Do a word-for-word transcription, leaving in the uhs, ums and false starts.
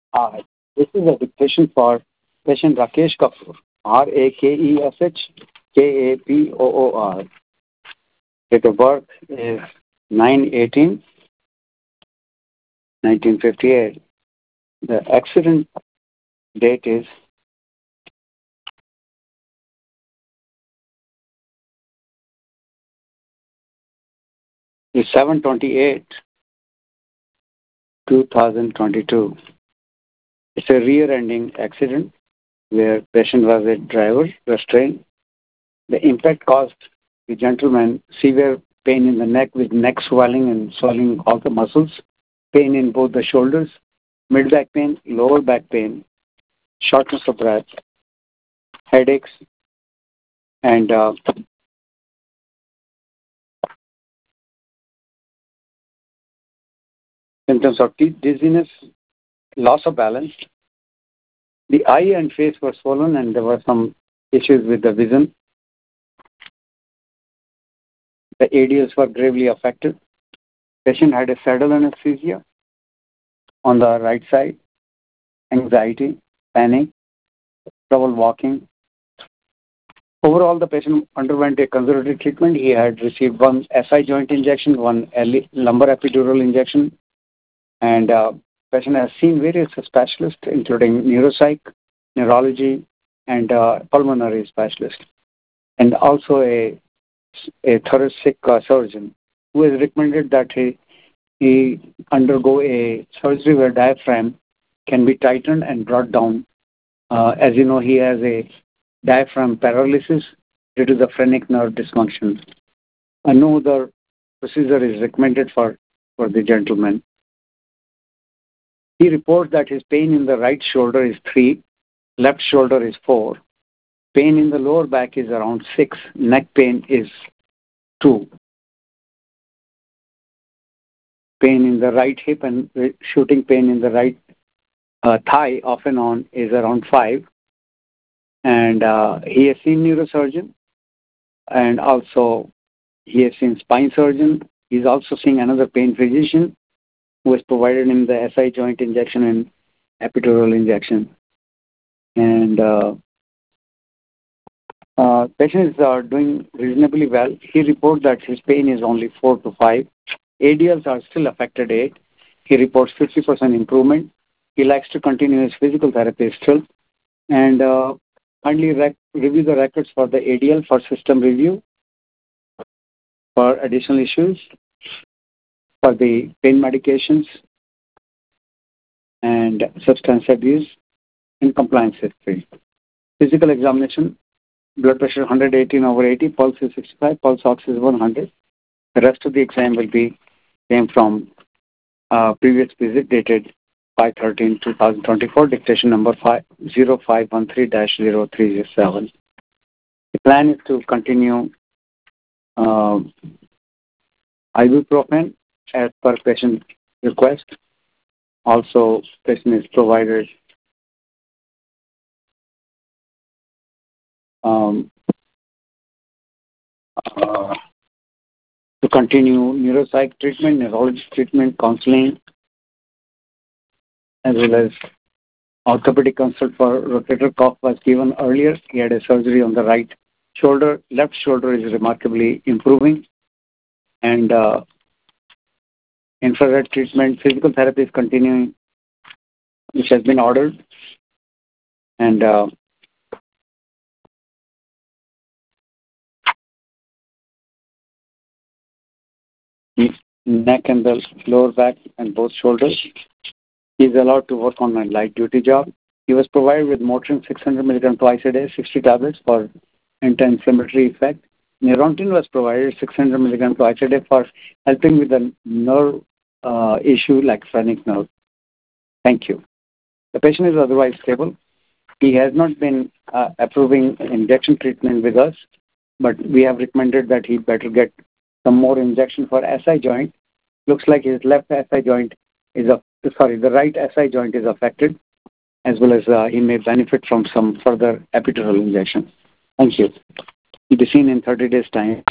Hi, this is a dictation for patient Rakesh Kapoor, R A K E S H K A P O O R. Date of birth is nine eighteen nineteen fifty-eight. The accident date is is seven twenty-eight two thousand twenty-two. It's a rear-ending accident where patient was a driver restrained. The impact caused the gentleman severe pain in the neck with neck swelling and swelling of the muscles, pain in both the shoulders, mid back pain, lower back pain, shortness of breath, headaches, and uh, symptoms of teeth, dizziness, loss of balance. The eye and face were swollen, and there were some issues with the vision. The A D Ls were gravely affected. Patient had a saddle anesthesia on the right side, anxiety, panic, trouble walking. Overall, the patient underwent a conservative treatment. He had received one S I joint injection, one L- lumbar epidural injection, and uh, patient has seen various specialists, including neuropsych, neurology, and uh, pulmonary specialist, and also a, a thoracic uh, surgeon who has recommended that he, he undergo a surgery where diaphragm can be tightened and brought down. Uh, as you know, he has a diaphragm paralysis due to the phrenic nerve dysfunction. Uh, no other procedure is recommended for, for the gentleman. He reports that his pain in the right shoulder is three, left shoulder is four, pain in the lower back is around six, neck pain is two, pain in the right hip and shooting pain in the right uh, thigh off and on is around five, and uh, he has seen neurosurgeon, and also he has seen spine surgeon. He's also seeing another pain physician who has provided him the S I joint injection and epidural injection. And uh, uh, patient is uh, doing reasonably well. He reports that his pain is only four to five. A D Ls are still affected eight. He reports fifty percent improvement. He likes to continue his physical therapy still. And uh, kindly rec- review the records for the A D L for system review for additional issues, for the pain medications and substance abuse and compliance history. Physical examination, blood pressure one eighteen over eighty, pulse is sixty-five, pulse ox is one hundred. The rest of the exam will be came from uh, previous visit dated five thirteen twenty twenty-four, dictation number zero five one three dash zero three seven. The plan is to continue uh, ibuprofen as per patient request. Also, patient is provided um, uh, to continue neuropsych treatment, neurology treatment, counseling, as well as orthopedic consult for rotator cuff was given earlier. He had a surgery on the right shoulder. Left shoulder is remarkably improving. And uh, infrared treatment, physical therapy is continuing, which has been ordered. And uh, neck and the lower back and both shoulders. He is allowed to work on a light duty job. He was provided with Motrin six hundred milligrams twice a day, sixty tablets for anti-inflammatory effect. Neurontin was provided six hundred milligrams twice a day for helping with the nerve uh, issue like phrenic nerve. Thank you. The patient is otherwise stable. He has not been uh, approving injection treatment with us, but we have recommended that he better get some more injection for S I joint. Looks like his left S I joint is a sorry, the right S I joint is affected, as well as uh, he may benefit from some further epidural injection. Thank you. He'll be seen in thirty days' time.